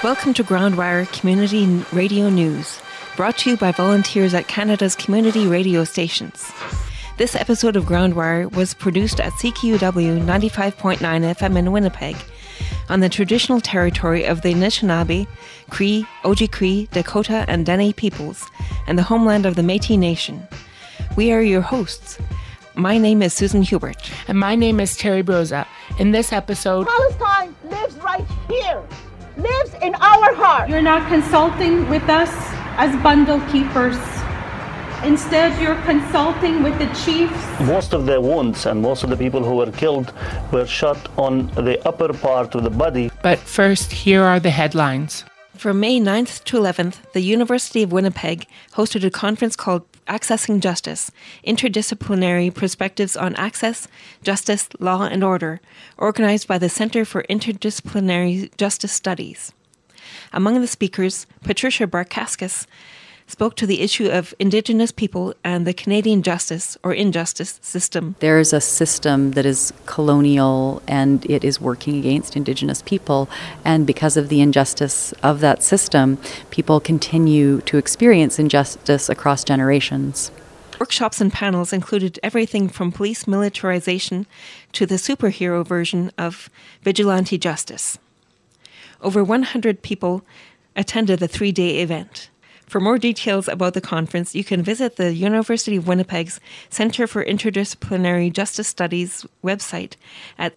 Welcome to Groundwire Community Radio News, brought to you by volunteers at Canada's community radio stations. This episode of Groundwire was produced at CKUW 95.9 FM in Winnipeg, on the traditional territory of the Anishinaabe, Cree, Oji-Cree, Dakota, and Dene peoples, and the homeland of the Métis Nation. We are your hosts. My name is Susan Hubert. And my name is Terry Broza. In this episode, Palestine lives right here, lives in our heart. You're not consulting with us as bundle keepers. Instead, you're consulting with the chiefs. Most of the wounds and most of the people who were killed were shot on the upper part of the body. But first, here are the headlines. From May 9th to 11th, the University of Winnipeg hosted a conference called Accessing Justice, Interdisciplinary Perspectives on Access, Justice, Law and Order, organized by the Centre for Interdisciplinary Justice Studies. Among the speakers, Patricia Barkaskas spoke to the issue of Indigenous people and the Canadian justice or injustice system. There is a system that is colonial and it is working against Indigenous people, and because of the injustice of that system, people continue to experience injustice across generations. Workshops and panels included everything from police militarization to the superhero version of vigilante justice. Over 100 people attended the 3-day event. For more details about the conference, you can visit the University of Winnipeg's Centre for Interdisciplinary Justice Studies website at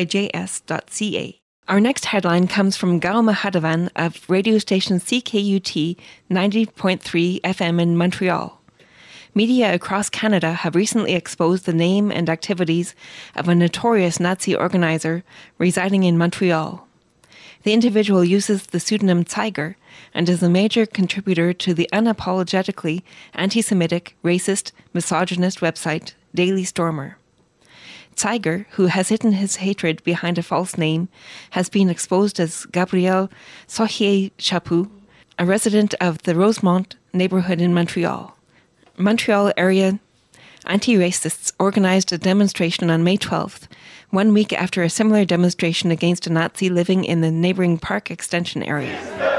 cijs.ca. Our next headline comes from Gao Mahadavan of radio station CKUT 90.3 FM in Montreal. Media across Canada have recently exposed the name and activities of a notorious Nazi organizer residing in Montreal. The individual uses the pseudonym Tiger and is a major contributor to the unapologetically anti-Semitic, racist, misogynist website Daily Stormer. Tiger, who has hidden his hatred behind a false name, has been exposed as Gabriel Sauhier-Chaput, a resident of the Rosemont neighborhood in Montreal. Montreal area anti-racists organized a demonstration on May 12th, 1 week after a similar demonstration against a Nazi living in the neighboring park extension area.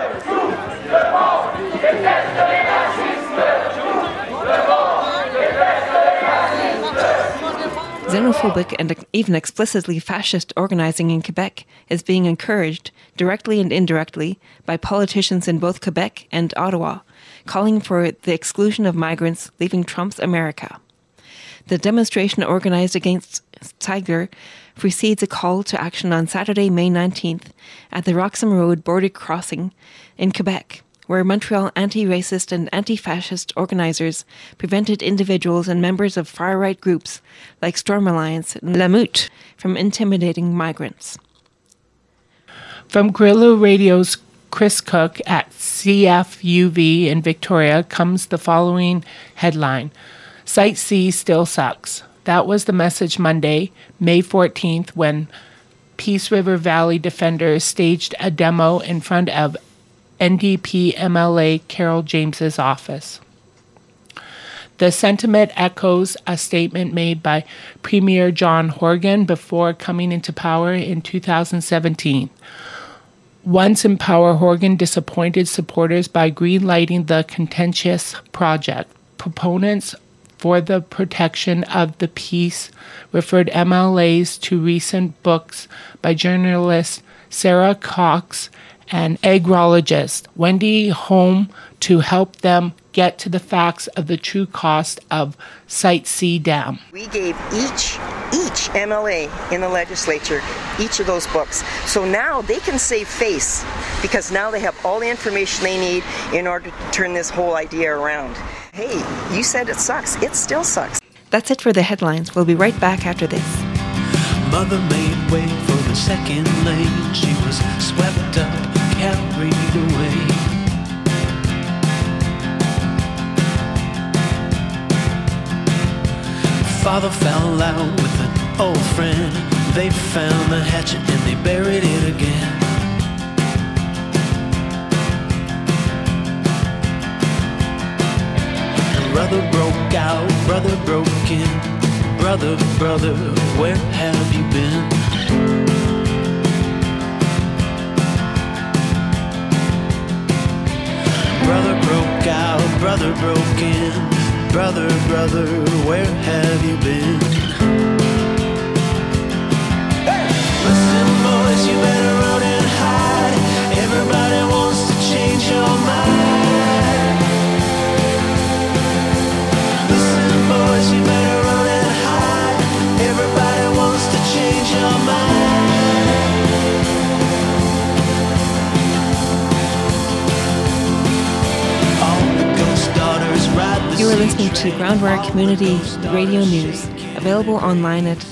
Xenophobic and even explicitly fascist organizing in Quebec is being encouraged, directly and indirectly, by politicians in both Quebec and Ottawa, calling for the exclusion of migrants leaving Trump's America. The demonstration organized against Tiger precedes a call to action on Saturday, May 19th at the Roxham Road border crossing in Quebec, where Montreal anti-racist and anti-fascist organizers prevented individuals and members of far-right groups like Storm Alliance and La Meute from intimidating migrants. From Guerrilla Radio's Chris Cook at CFUV in Victoria comes the following headline: Site C still sucks. That was the message Monday, May 14th, when Peace River Valley Defenders staged a demo in front of NDP MLA Carol James's office. The sentiment echoes a statement made by Premier John Horgan before coming into power in 2017. Once in power, Horgan disappointed supporters by greenlighting the contentious project. Proponents for the protection of the peace referred MLAs to recent books by journalist Sarah Cox and agrologist Wendy Holm to help them get to the facts of the true cost of Site C Dam. We gave each MLA in the legislature each of those books. So now they can save face because now they have all the information they need in order to turn this whole idea around. Hey, you said it sucks. It still sucks. That's it for the headlines. We'll be right back after this. Mother made way for the second lane. She was swept up, carried away. Father fell out with an old friend. They found the hatchet and they buried it again. Brother broke out, brother broke in. Brother, brother, where have you been? brother broken. Brother, brother, where have you been? Listen, boys, you better run and hide. Everybody wants to change your mind. Listen, boys, you better run and hide. Everybody wants to change your mind. All the ghost daughters ride the You are sea listening to train. Groundwire Community Radio News, available online at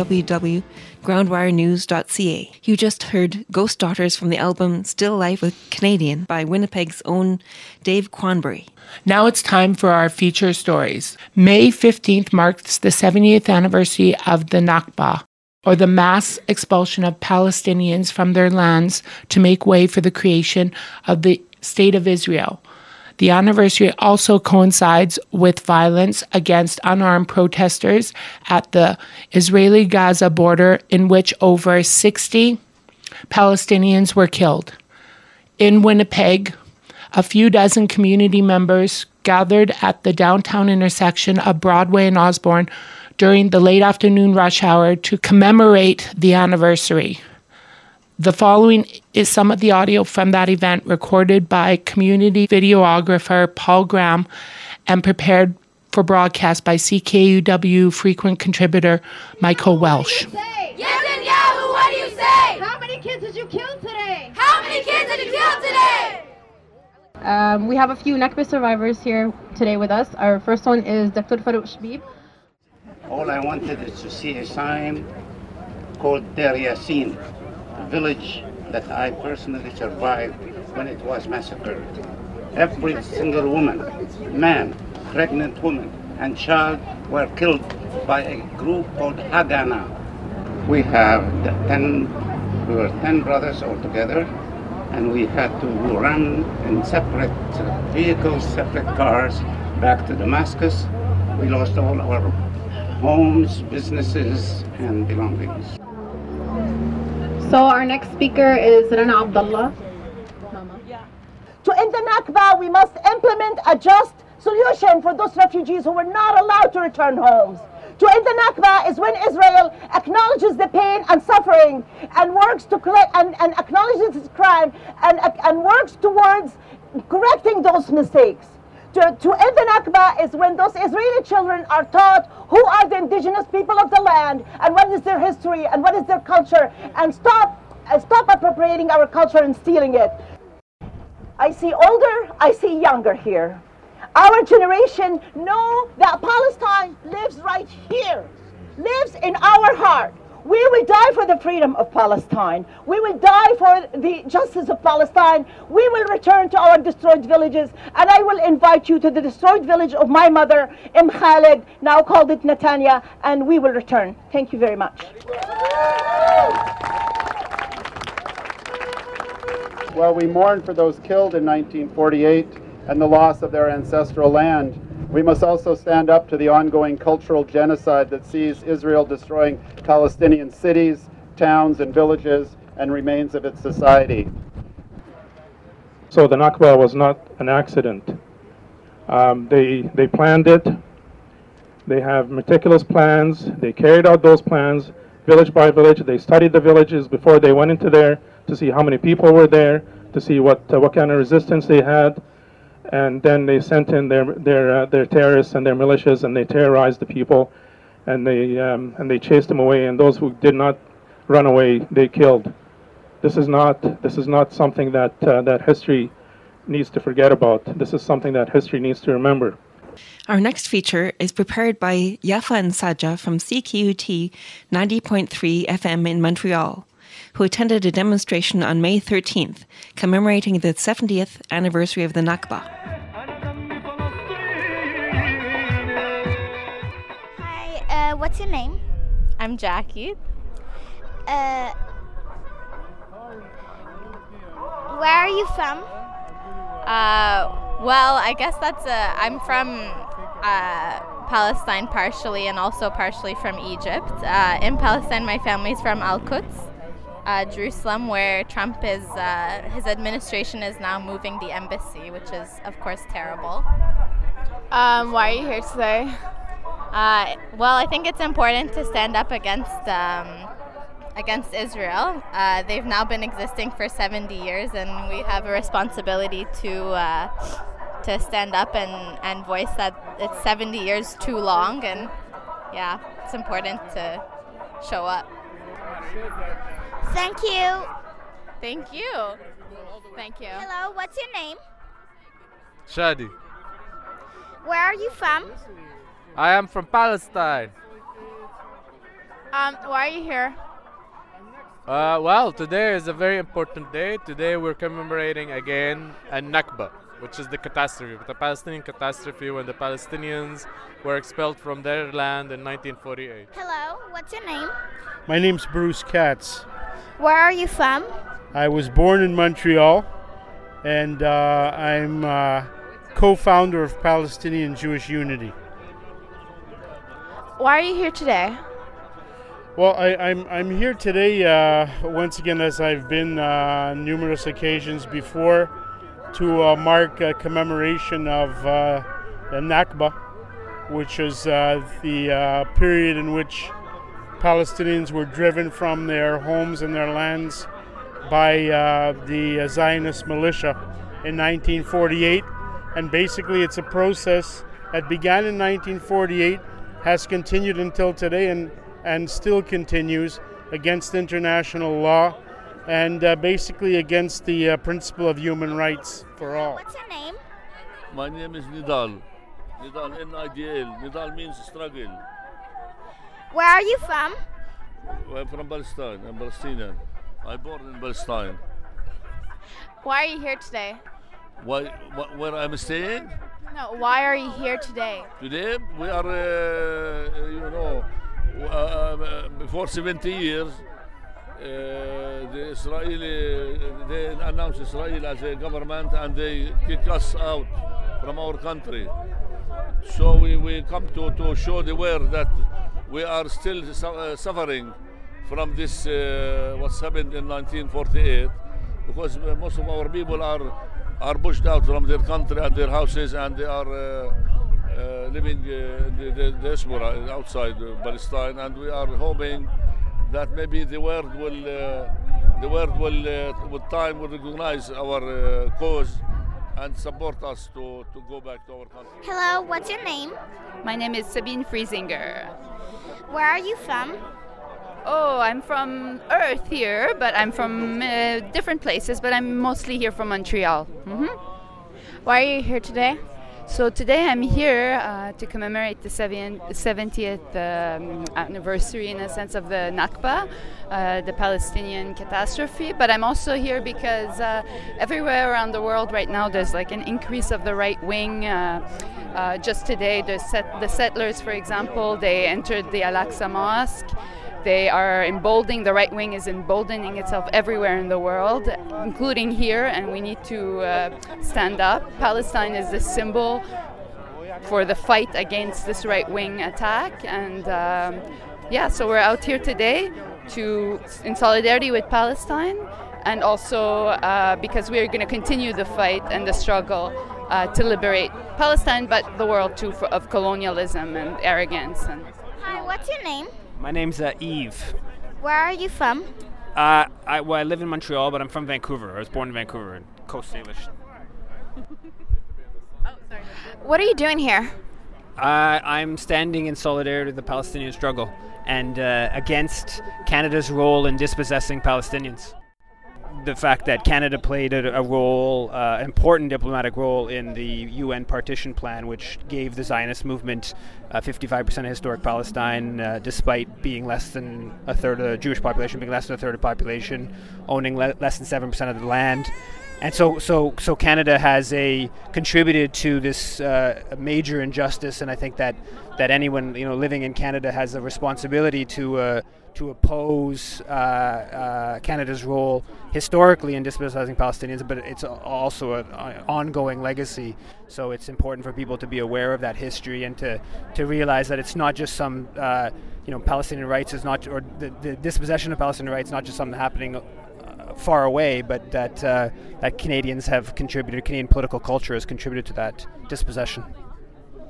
www.groundwirenews.ca. You just heard Ghost Daughters from the album Still Life with Canadian by Winnipeg's own Dave Quanbury. Now it's time for our feature stories. May 15th marks the 70th anniversary of the Nakba, or the mass expulsion of Palestinians from their lands to make way for the creation of the State of Israel. The anniversary also coincides with violence against unarmed protesters at the Israeli-Gaza border, in which over 60 Palestinians were killed. In Winnipeg, a few dozen community members gathered at the downtown intersection of Broadway and Osborne during the late afternoon rush hour to commemorate the anniversary. The following is some of the audio from that event, recorded by community videographer Paul Graham and prepared for broadcast by CKUW frequent contributor Michael Welsh. Netanyahu, what do you say? How many kids did you kill today? How many kids did you kill today? We have a few Nakba survivors here today with us. Our first one is Dr. Farouk Shbib. All I wanted is to see a sign called Deir Yassin, a village that I personally survived when it was massacred. Every single woman, man, pregnant woman, and child were killed by a group called Haganah. We were 10 brothers altogether, and we had to run in separate vehicles, separate cars, back to Damascus. We lost all our homes, businesses, and belongings. So our next speaker is Rana Abdullah. To end the Nakba, we must implement a just solution for those refugees who were not allowed to return homes. To end the Nakba is when Israel acknowledges the pain and suffering and works to collect and acknowledges its crime and works towards correcting those mistakes. To end the Nakba is when those Israeli children are taught who are the indigenous people of the land and what is their history and what is their culture, and stop appropriating our culture and stealing it. I see older, I see younger here. Our generation know that Palestine lives right here, lives in our heart. We will die for the freedom of Palestine. We will die for the justice of Palestine. We will return to our destroyed villages, and I will invite you to the destroyed village of my mother, Khalid, now called it Netanya, and we will return. Thank you very much. While we mourn for those killed in 1948 and the loss of their ancestral land, we must also stand up to the ongoing cultural genocide that sees Israel destroying Palestinian cities, towns, and villages and remains of its society. So the Nakba was not an accident. They planned it. They have meticulous plans. They carried out those plans village by village. They studied the villages before they went into there to see how many people were there, to see what kind of resistance they had. And then they sent in their terrorists and their militias, and they terrorized the people, and they chased them away. And those who did not run away, they killed. This is not something that history needs to forget about. This is something that history needs to remember. Our next feature is prepared by Yafa and Saja from CQT 90.3 FM in Montreal, who attended a demonstration on May 13th, commemorating the 70th anniversary of the Nakba. Hi, what's your name? I'm Jackie. Where are you from? Well, I guess I'm from Palestine partially, and also partially from Egypt. In Palestine, my family's from Al-Quds, Jerusalem, where Trump is, his administration is now moving the embassy, which is, of course, terrible. Why are you here today? Well, I think it's important to stand up against Israel. They've now been existing for 70 years, and we have a responsibility to stand up and voice that it's 70 years too long, and yeah, it's important to show up. Thank you. Thank you. Thank you. Hello, what's your name? Shadi. Where are you from? I am from Palestine. Why are you here? Well, today is a very important day. Today we're commemorating again a Nakba, which is the catastrophe, the Palestinian catastrophe when the Palestinians were expelled from their land in 1948. Hello, what's your name? My name's Bruce Katz. Where are you from? I was born in Montreal, and I'm co-founder of Palestinian Jewish Unity. Why are you here today? Well, I'm here today once again, as I've been on numerous occasions before, to mark a commemoration of the Nakba, which is the period in which Palestinians were driven from their homes and their lands by the Zionist militia in 1948. And basically it's a process that began in 1948, has continued until today, and still continues against international law and basically against the principle of human rights for all. What's your name? My name is Nidal. Nidal, N-I-D-L. Nidal means struggle. Where are you from? I'm from Palestine. I'm Palestinian. I'm born in Palestine. Why are you here today? Where I'm staying? No, why are you here today? Today we are, before 70 years, they announced Israel as a government and they kick us out from our country. So we come to show the world that we are still suffering from this, what's happened in 1948, because most of our people are pushed out from their country and their houses, and they are living in the diaspora outside Palestine, and we are hoping that maybe the world will with time will recognize our cause and support us to go back to our country. Hello, what's your name? My name is Sabine Friesinger. Where are you from? Oh, I'm from Earth here, but I'm from different places, but I'm mostly here from Montreal. Why are you here today? So today I'm here to commemorate the 70th anniversary, in a sense, of the Nakba, the Palestinian catastrophe. But I'm also here because everywhere around the world right now there's like an increase of the right wing. Just today, the settlers, for example, they entered the Al-Aqsa Mosque. They are emboldening, the right wing is emboldening itself everywhere in the world, including here, and we need to stand up. Palestine is the symbol for the fight against this right wing attack, and so we're out here today in solidarity with Palestine, and also because we're going to continue the fight and the struggle to liberate Palestine, but the world too, of colonialism and arrogance. Hi, what's your name? My name's Yves. Where are you from? I live in Montreal, but I'm from Vancouver. I was born in Vancouver, in Coast Salish. What are you doing here? I'm standing in solidarity with the Palestinian struggle and against Canada's role in dispossessing Palestinians. The fact that Canada played a role, an important diplomatic role in the UN partition plan, which gave the Zionist movement 55% of historic Palestine, despite being less than a third of the Jewish population, being less than a third of the population, owning less than 7% of the land. And so Canada has contributed to this major injustice, and I think that anyone living in Canada has a responsibility to oppose Canada's role historically in dispossessing Palestinians, but it's also an ongoing legacy. So it's important for people to be aware of that history and to realize that it's not just some Palestinian rights is not, or the dispossession of Palestinian rights, not just something happening far away, but that Canadians have contributed, Canadian political culture has contributed to that dispossession.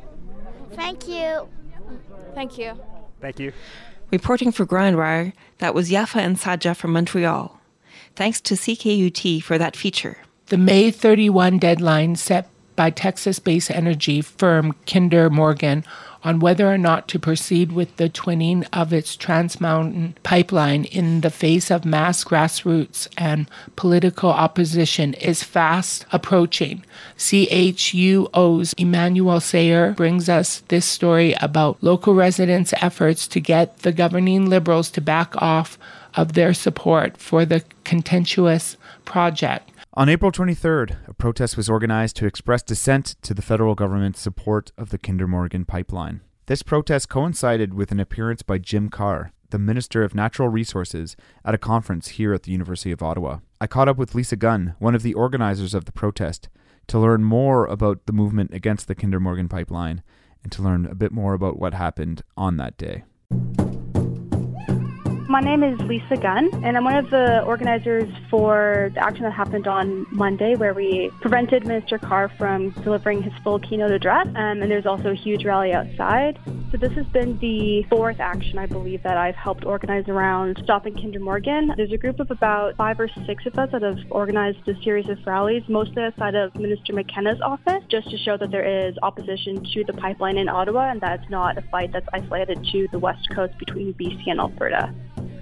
Thank you. Thank you. Thank you. Reporting for Grindwire, that was Yafa and Saja from Montreal. Thanks to CKUT for that feature. The May 31 deadline set by Texas-based energy firm Kinder Morgan on whether or not to proceed with the twinning of its Trans Mountain pipeline in the face of mass grassroots and political opposition is fast approaching. CHUO's Emmanuel Sayer brings us this story about local residents' efforts to get the governing Liberals to back off of their support for the contentious project. On April 23rd, a protest was organized to express dissent to the federal government's support of the Kinder Morgan pipeline. This protest coincided with an appearance by Jim Carr, the Minister of Natural Resources, at a conference here at the University of Ottawa. I caught up with Lisa Gunn, one of the organizers of the protest, to learn more about the movement against the Kinder Morgan pipeline and to learn a bit more about what happened on that day. My name is Lisa Gunn, and I'm one of the organizers for the action that happened on Monday, where we prevented Minister Carr from delivering his full keynote address, and there's also a huge rally outside. So this has been the fourth action, I believe, that I've helped organize around stopping Kinder Morgan. There's a group of about 5 or 6 of us that have organized a series of rallies, mostly outside of Minister McKenna's office, just to show that there is opposition to the pipeline in Ottawa, and that it's not a fight that's isolated to the west coast between BC and Alberta.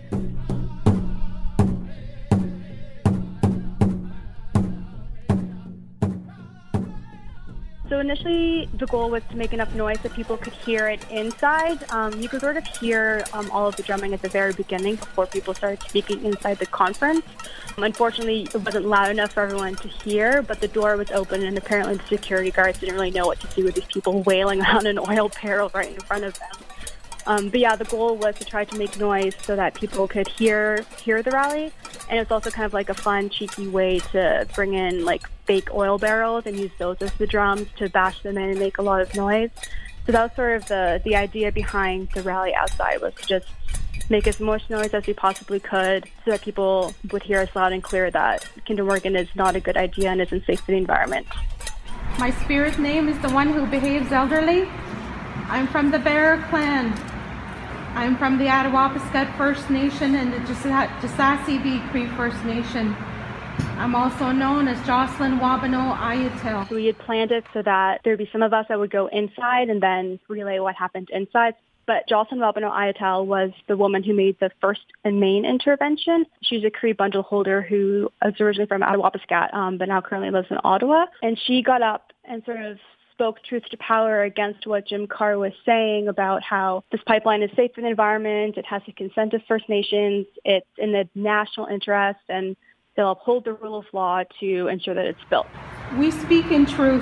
So initially, the goal was to make enough noise that people could hear it inside. You could sort of hear all of the drumming at the very beginning before people started speaking inside the conference. Unfortunately, it wasn't loud enough for everyone to hear, but the door was open, and apparently the security guards didn't really know what to do with these people wailing on an oil barrel right in front of them. But yeah, the goal was to try to make noise so that people could hear the rally. And it's also kind of like a fun, cheeky way to bring in like fake oil barrels and use those as the drums to bash them in and make a lot of noise. So that was sort of the idea behind the rally outside, was to just make as much noise as we possibly could so that people would hear us loud and clear that Kinder Morgan is not a good idea and isn't safe for the environment. My spirit name is the one who behaves elderly. I'm from the Bear Clan. I'm from the Attawapiskat First Nation and the Jasasi Cree First Nation. I'm also known as Jocelyn Wabano Ayatel. We had planned it so that there'd be some of us that would go inside and then relay what happened inside. But Jocelyn Wabano Ayatel was the woman who made the first and main intervention. She's a Cree bundle holder who is originally from Attawapiskat, but now currently lives in Ottawa. And she got up and sort of spoke truth to power against what Jim Carr was saying about how this pipeline is safe for the environment, it has the consent of First Nations, it's in the national interest, and they'll uphold the rule of law to ensure that it's built. We speak in truth.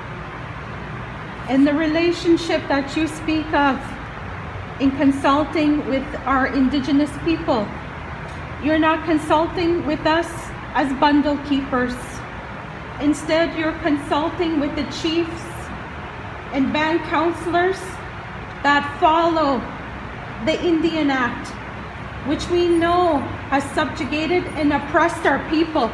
In the relationship that you speak of in consulting with our Indigenous people, you're not consulting with us as bundle keepers. Instead, you're consulting with the chiefs and band councillors that follow the Indian Act, which we know has subjugated and oppressed our people.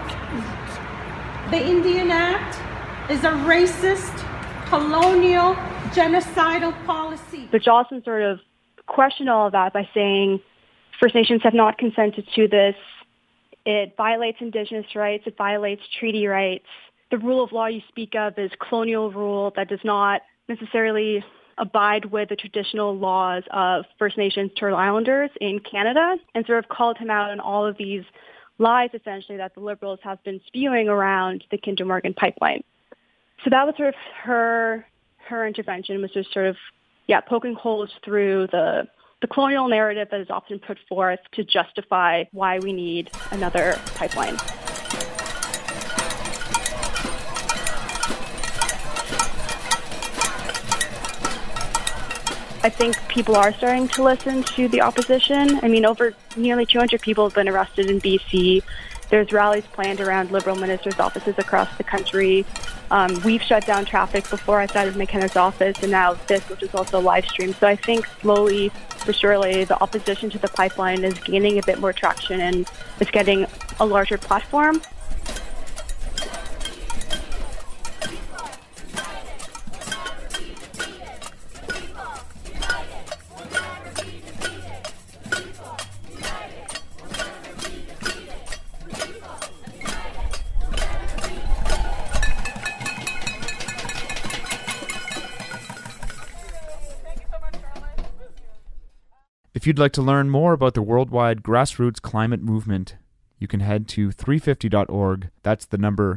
The Indian Act is a racist, colonial, genocidal policy. But Jocelyn sort of questioned all of that by saying First Nations have not consented to this. It violates Indigenous rights. It violates treaty rights. The rule of law you speak of is colonial rule that does not necessarily abide with the traditional laws of First Nations Turtle Islanders in Canada, and sort of called him out on all of these lies, essentially, that the Liberals have been spewing around the Kinder Morgan pipeline. So that was sort of her intervention, was just sort of, poking holes through the colonial narrative that is often put forth to justify why we need another pipeline. I think people are starting to listen to the opposition. I mean, over nearly 200 people have been arrested in BC. There's rallies planned around Liberal ministers' offices across the country. We've shut down traffic before outside of McKenna's office, and now this, which is also live streamed. So I think slowly but surely the opposition to the pipeline is gaining a bit more traction and is getting a larger platform. If you'd like to learn more about the worldwide grassroots climate movement, you can head to 350.org. That's the number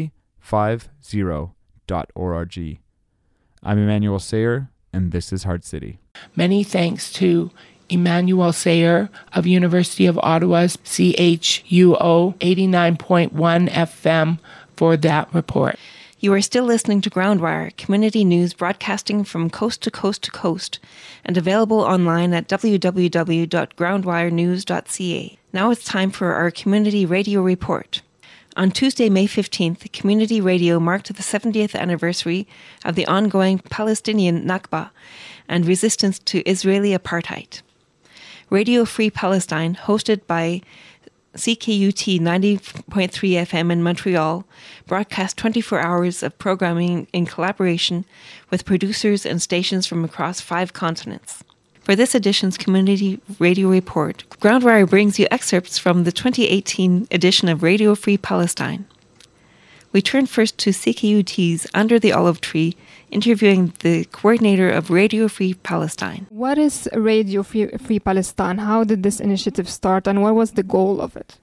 350.org. I'm Emmanuel Sayer, and this is Heart City. Many thanks to Emmanuel Sayer of University of Ottawa's CHUO 89.1 FM for that report. You are still listening to Groundwire, community news broadcasting from coast to coast to coast, and available online at www.groundwirenews.ca. Now it's time for our Community Radio Report. On Tuesday, May 15th, Community Radio marked the 70th anniversary of the ongoing Palestinian Nakba and resistance to Israeli apartheid. Radio Free Palestine, hosted by CKUT 90.3 FM in Montreal, broadcast 24 hours of programming in collaboration with producers and stations from across 5 continents. For this edition's Community Radio Report, Groundwire brings you excerpts from the 2018 edition of Radio Free Palestine. We turn first to CKUT's Under the Olive Tree, interviewing the coordinator of Radio Free Palestine. What is Radio Free Palestine? How did this initiative start, and what was the goal of it?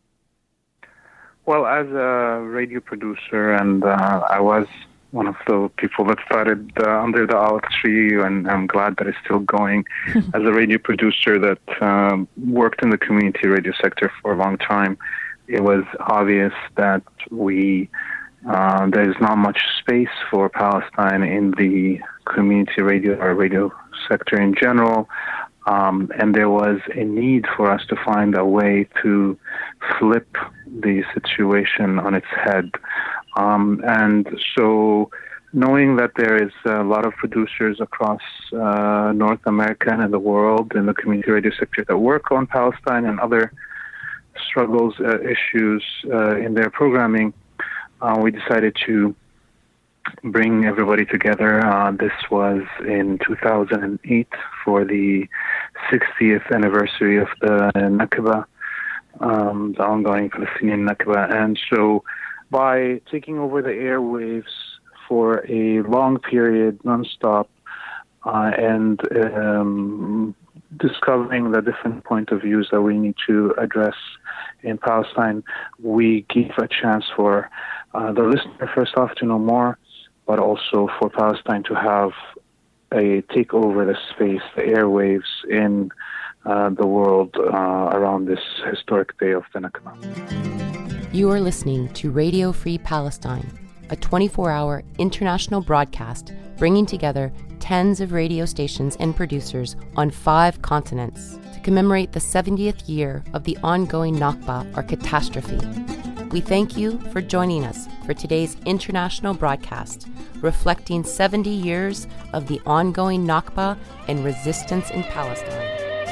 Well, as a radio producer, and I was one of the people that started Under the Olive Tree, and I'm glad that it's still going. As a radio producer that worked in the community radio sector for a long time, it was obvious that there's not much space for Palestine in the community radio or radio sector in general, and there was a need for us to find a way to flip the situation on its head. And so knowing that there is a lot of producers across North America and in the world in the community radio sector that work on Palestine and other struggles, issues in their programming, we decided to bring everybody together. This was in 2008 for the 60th anniversary of the Nakba, the ongoing Palestinian Nakba. And so by taking over the airwaves for a long period, nonstop, and discovering the different point of views that we need to address in Palestine, we give a chance for the listener, first off, to know more, but also for Palestine to have take over the space, the airwaves in the world around this historic day of the Nakba. You are listening to Radio Free Palestine, a 24-hour international broadcast bringing together tens of radio stations and producers on 5 continents to commemorate the 70th year of the ongoing Nakba, or catastrophe. We thank you for joining us for today's international broadcast, reflecting 70 years of the ongoing Nakba and resistance in Palestine.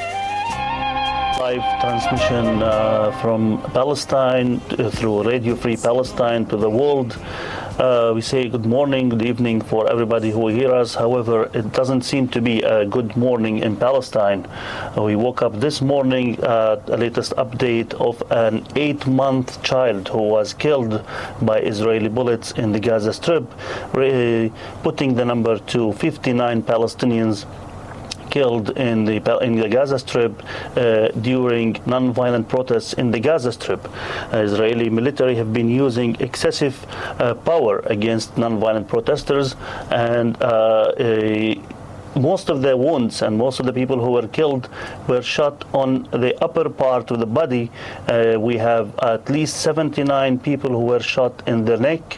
Live transmission from Palestine through Radio Free Palestine to the world. We say good morning, good evening for everybody who hear us. However, it doesn't seem to be a good morning in Palestine. We woke up this morning, the latest update of an 8-month child who was killed by Israeli bullets in the Gaza Strip, putting the number to 59 Palestinians killed in the Gaza Strip during non-violent protests in the Gaza Strip. Israeli military have been using excessive power against non-violent protesters, and most of the wounds and most of the people who were killed were shot on the upper part of the body. We have at least 79 people who were shot in the neck,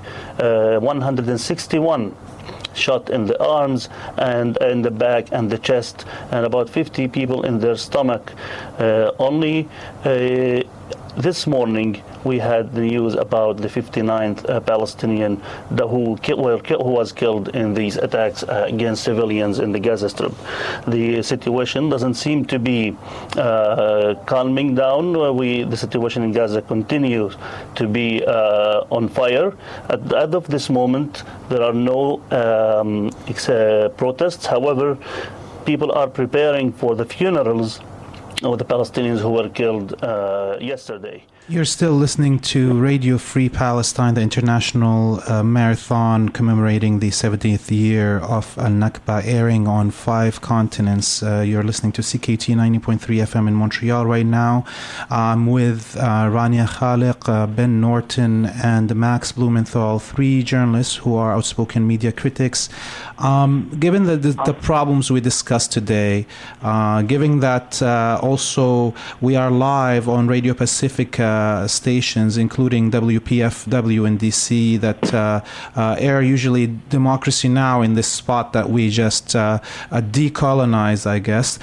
161 shot in the arms and in the back and the chest, and about 50 people in their stomach. Only this morning we had the news about the 59th Palestinian who was killed in these attacks against civilians in the Gaza Strip. The situation doesn't seem to be calming down. The situation in Gaza continues to be on fire. As of this moment, there are no protests. However, people are preparing for the funerals of the Palestinians who were killed yesterday. You're still listening to Radio Free Palestine, the international marathon commemorating the 70th year of Al-Nakba, airing on 5 continents. You're listening to CKT 90.3 FM in Montreal right now. I'm with Rania Khaliq, Ben Norton, and Max Blumenthal, 3 journalists who are outspoken media critics. Given the problems we discussed today, given that also we are live on Radio Pacific stations, including WPFW in DC, that air usually Democracy Now! In this spot that we just decolonized, I guess.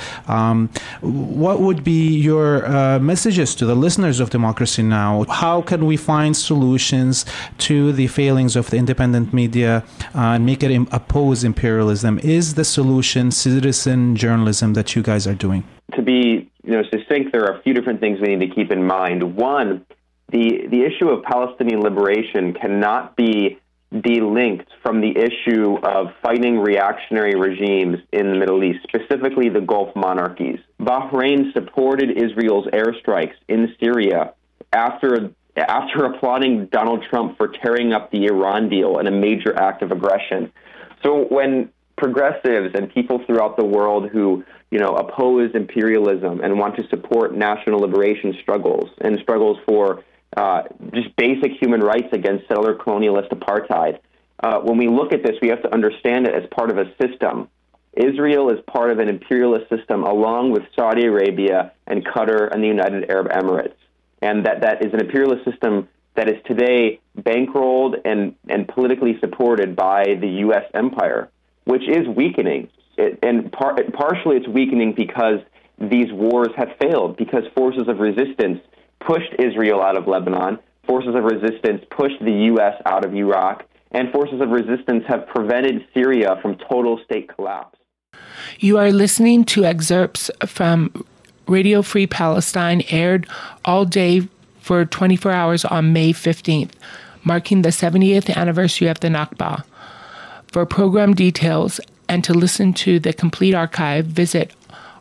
What would be your messages to the listeners of Democracy Now! How can we find solutions to the failings of the independent media and make it oppose imperialism? Is the solution citizen journalism that you guys are doing? To be succinct, there are a few different things we need to keep in mind. One, the issue of Palestinian liberation cannot be delinked from the issue of fighting reactionary regimes in the Middle East, specifically the Gulf monarchies. Bahrain supported Israel's airstrikes in Syria after applauding Donald Trump for tearing up the Iran deal in a major act of aggression. So when progressives and people throughout the world who oppose imperialism and want to support national liberation struggles and struggles for just basic human rights against settler colonialist apartheid, when we look at this, we have to understand it as part of a system. Israel is part of an imperialist system along with Saudi Arabia and Qatar and the United Arab Emirates. And that is an imperialist system that is today bankrolled and politically supported by the U.S. empire, which is weakening. Partially it's weakening because these wars have failed, because forces of resistance pushed Israel out of Lebanon, forces of resistance pushed the U.S. out of Iraq, and forces of resistance have prevented Syria from total state collapse. You are listening to excerpts from Radio Free Palestine, aired all day for 24 hours on May 15th, marking the 70th anniversary of the Nakba. For program details and to listen to the complete archive, visit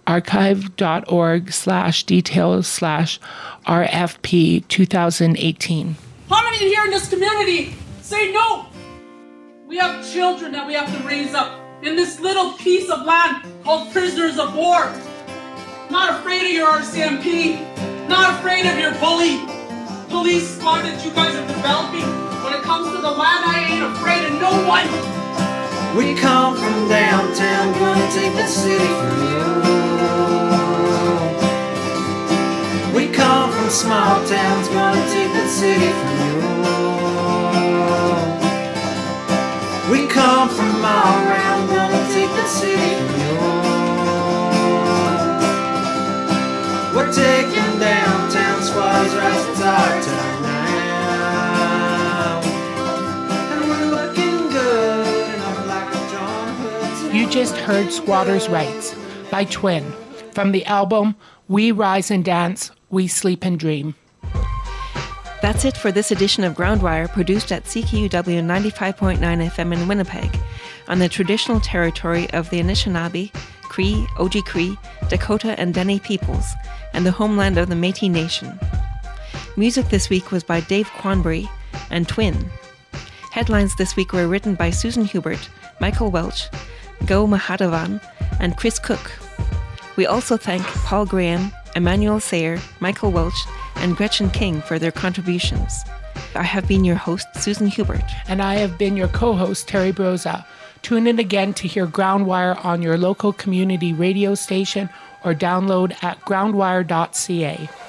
archive.org/details/RFP 2018. How many here in this community say no? We have children that we have to raise up in this little piece of land called prisoners of war. Not afraid of your RCMP, not afraid of your bully police squad that you guys are developing. When it comes to the land, I ain't afraid of no one. We come from downtown, gonna take the city from you. We come from small towns, gonna take the city from you. We come from all around, gonna take the city from you. We're taking downtown, squads right to our town now. And we're looking good enough like John Hood. You just heard Squatters' Rights by Twin from the album We Rise and Dance, We Sleep and Dream. That's it for this edition of Groundwire, produced at CKUW 95.9 FM in Winnipeg, on the traditional territory of the Anishinaabe, Cree, Oji-Cree, Dakota, and Dene peoples, and the homeland of the Métis Nation. Music this week was by Dave Quanbury and Twin. Headlines this week were written by Susan Hubert, Michael Welch, Go Mahadavan, and Chris Cook. We also thank Paul Graham, Emmanuel Sayer, Michael Welch, and Gretchen King for their contributions. I have been your host, Susan Hubert. And I have been your co-host, Terry Broza. Tune in again to hear Groundwire on your local community radio station or download at groundwire.ca.